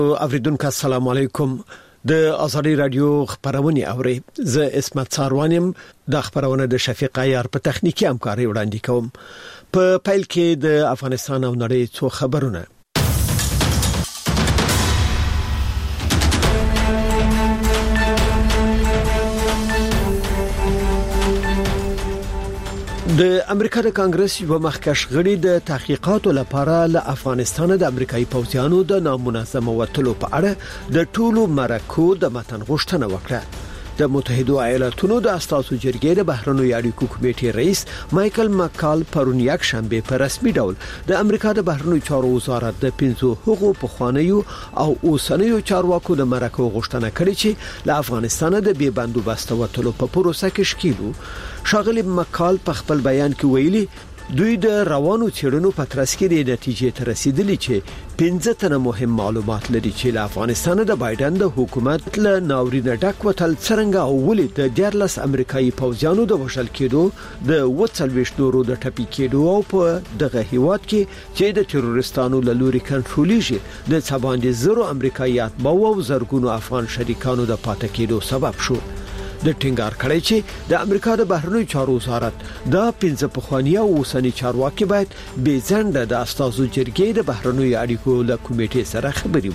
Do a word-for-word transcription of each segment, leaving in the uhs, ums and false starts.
اوریدونکو السلام علیکم. د ازادي رادیو خبرونه اوري. زه اسمت ساروانم. د خبرونه د شفیق عیار په تخنیکی همکاري وړاندې کوم. په پیل کې د افغانستان او نړۍ څو خبرونه. د امریکا د کانګرس یو مخکښ غړي د تحقیقاتو لپاره له افغانستان د امریکایي پوځیانو د نامنظمه وټلو په اړه د ټولو مرکو د متن غوښتنه وکړه. د متحده ایالاتونو د اساسو جرګې د بهرنیو اړیکو کمیټې رئیس مایکل مکال پرون یک شنبه په رسمي ډول د امریکا د بهرنیو چارو وزارت د پنځو حقوقو پخوانیو او اوسنیو چارواکو د مرکو غوښتنه کړې چې له افغانستان د بې بندوبست وټلو په پروسه کې شکیلو. شاغلی مکال په خپل بیان کې ویلي دوی د روانو چیرونو په ترڅ کې د نتیجې ته رسیدلی چې پنځه تنه مهم معلومات لري چې له افغانستان د بایدن د حکومت له ناورینه ډک وټل څنګه او ولې د دیارلس امریکایي پوځیانو د وشل کېدو د وڅلويشت نورو د ټپي کېدو او په دغه هیواد کې چې د تروریستانو له لوري کنټرولېږي د څباندې زرو امریکایي اتباع او زرګونو افغان شریکانو د پاتې کېدو سبب شو. د ټینګار کړی چې د امریکا د بهرنیو چارو وزارت د پنځه پخوانی او اوسنی چارواکي باید بې ځنډه د اساسو جرګې د بهرنیو اړیکو له کمیټې سره خبري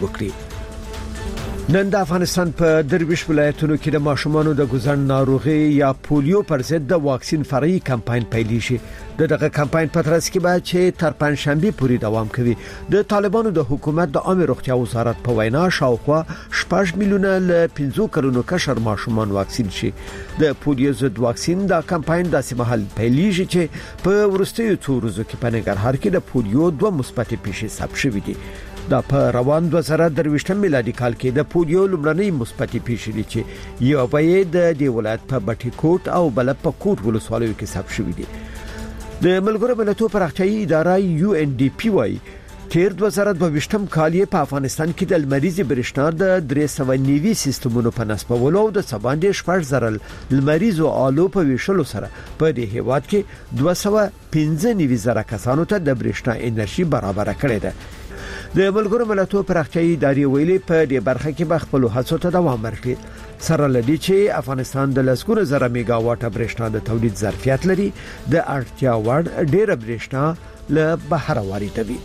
وکړي. نن د افغانستان په درویش ولایتونو کې د ماشومانو د ګوزن ناروغي یا پولیو پر ضد د واکسین فرعي کمپاین پیل شي. دغه کمپاین په ترڅ کې باید چې تر پنځشنبه پورې دوام کوي. د طالبانو د حکومت د عامه روغتیا وزارت په وینا شاوخوا شپږ میلیونه ل پنځه کلونو کشر ماشومان واکسین شي. د پولیو ضد واکسین د کمپاین د سیمهال پیلېږي چې په ورستیو څو ورځو کې په ننګرهار کې د پولیو دوه مثبت پیښې ثبت شوې دي. دا په روان دوه زره درویشتم میلادي کال کې د پولیو لومړنۍ مثبت پیښې دي چې یو په د دی ولایت په بټي کوټ او بل په کوټ ولسوالیو کې ثبت شوې دي. د ملګرو ملتونو پراختیايي اداره یو ان ډي پی وايي تیر دوه زره دوهشتم کال په افغانستان کې د لمریزي برېښنا د درې سوه نوي سیستمونو په نصبولو او د سباندې شپږ زره لمریزو آلو په ویشلو سره په دې هیواد کې دوه سوه پنځه نوي زره کسانو ته د برېښنا انرژي برابر کړې ده. د ملګرو ملتونو پراختیايي ادارې ویلي په دې برخه کې به خپل هڅو ته دوام ورکړي. سره لدی چې افغانستان د لسګونه زره میگا واټ برېښنا د تولید ظرفیت لري. د اړتیا وړ ډېر برېښنا له بهر واردوي.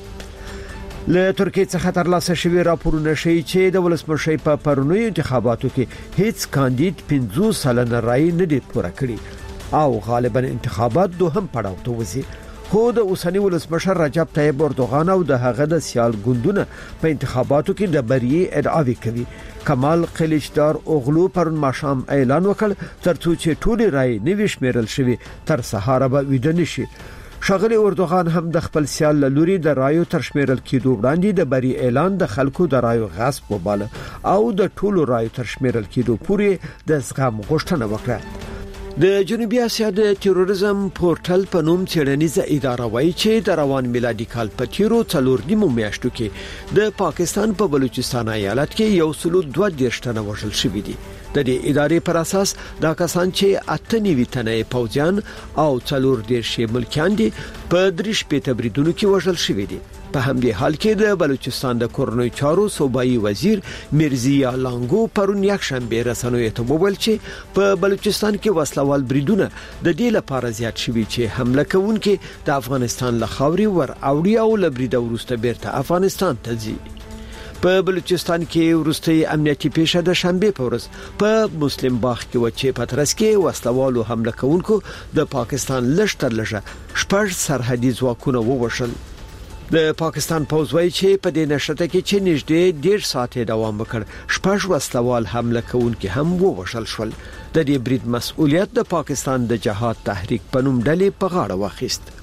له ترکیه څخه ترلاسه شوی راپورونه ښیي چې د ولسمشر په پرونیو انتخاباتو کې هیڅ کاندید پنځوس سلنه رای نه دی پوره کړی او غالبا انتخابات دوهم پړاو ته وځي. خو د اوسنی ولسمشر رجب طیب اردوغان او د هغه د سیال ګوندونه په انتخاباتو کې د بری ادعاوی کوي. کمال قلیچدار اوغلو پرون ماښام اعلان وکړ ترڅو چې ټول رای نوي شمیرل شوی تر سهار به ویده نشي. شاغلی اردوغان هم د خپل سیال لوري د رایو تر شمیرل کېدو وړاندې د بری اعلان د خلکو د رایو غصب وباله او د ټولو رایو تر شمیرل کېدو پورې د زغم غوښتنه وکړه. د جنوبي اسیا د تروریزم پورټل په نوم څېړنیزه اداره وایي چې د روان میلادي کال په تیرو څلور نیمو میاشتو کې د پاکستان په بلوچستان ایالت کې یو سلو دوه دیرش تنه وژل شوي دي. د دې ادارې پر اساس دا کسان چې اته نوي تنه پوځیان او څلور دیرش ملکیان دي په درې شپېته بریدونو کې وژل شوي دي. په همدې حال کې د بلوچستان د کورنۍ چارو صوبایي وزیر مرزیا لانګو پرون یک شنبه رسنیو ته وویل چې په بلوچستان کې وسلوال بریدونه د دې لپاره زیات شوي چې حمله کوونکي د افغانستان له خاورې ور اوړي او له برید وروسته بیرته افغانستان ته ځي. په بلوچستان کې ورستي امنیتي پیښه د شنبه په ورځ په مسلم باغ کې و چې په ترڅ کې وسلوالو حمله کوونکو د پاکستان لښتر لږه شپږ سرحدي ځواکونه ووژل. د پاکستان پوځ وایي چې په دې نشته کې چې نږدې ډېر ساعت دوام وکړ شپږ وسلوال حمله کوونکي هم ووژل شول. د دې برید مسؤلیت د پاکستان د جهاد تحریک په نوم ډلې په غاړه واخیست.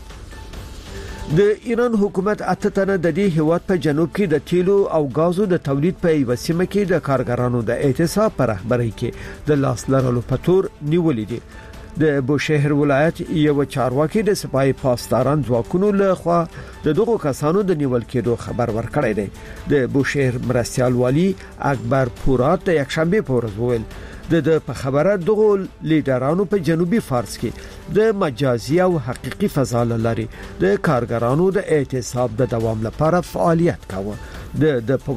د ایران حکومت اته تنه د دې هیواد په جنوب کې د تیلو او غازو د تولید په یو سیمه کې د کارګرانو د اعتصاب پر رهبرۍ کې د لاس لرلو په تور نیولې دي. د بوشهر ولایت یو چارواکي د سپای پاسداران ځواکونو له خوا د دغو کسانو د نیول کېدو خبر ورکړی دی. د بوشهر مرستیال والی اکبر پورات د یک شنبه په ورځ وویل د په خبره دغه لیډرانو په جنوبي فارس کې د مجازي او حقيقي فضا لري د کارګرانو د اعتصاب د دوام لپاره فعالیت کاوه. د د